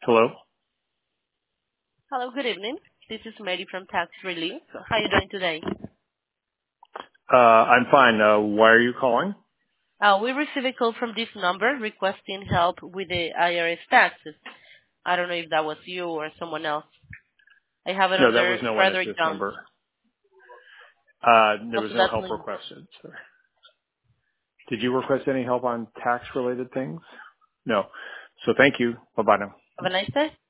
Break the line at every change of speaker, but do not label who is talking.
Hello.
Hello, good evening. This is Mary from Tax Relief. How are you doing today?
I'm fine. Why are you calling?
We received a call from this number requesting help with the IRS taxes. I don't know if that was you or someone else. I have it
No, that was
under
no one at
Frederick
this
Jones.
number. There
Oh,
was
so
no
that's
help
me.
requested, sir. Did you request any help on tax-related things? No. So thank you. Bye-bye now.
Have a nice day.